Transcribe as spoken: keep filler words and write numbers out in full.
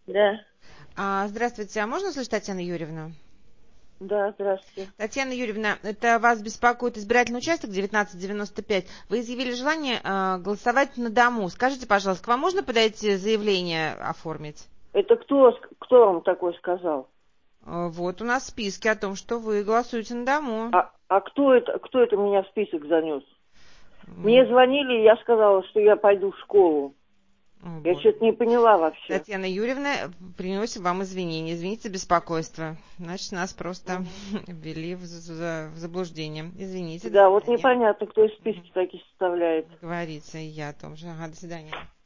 Да. А, здравствуйте, а можно услышать Татьяну Юрьевну? Да, здравствуйте. Татьяна Юрьевна, это вас беспокоит избирательный участок девятнадцать девяносто пять. Вы изъявили желание э, голосовать на дому. Скажите, пожалуйста, к вам можно подойти заявление оформить? Это кто, кто вам такое сказал? Э, вот у нас в списке о том, что вы голосуете на дому. А, а кто это, кто это меня в список занес? Мне звонили, и я сказала, что я пойду в школу. О, Я Боже. что-то не поняла вообще. Татьяна Юрьевна, приносим вам извинения. Извините за беспокойство. Значит, нас просто ввели в, в, в заблуждение. Извините. Да, вот непонятно, кто из списка такие составляет. Говорится и я о том же. Ага, до свидания.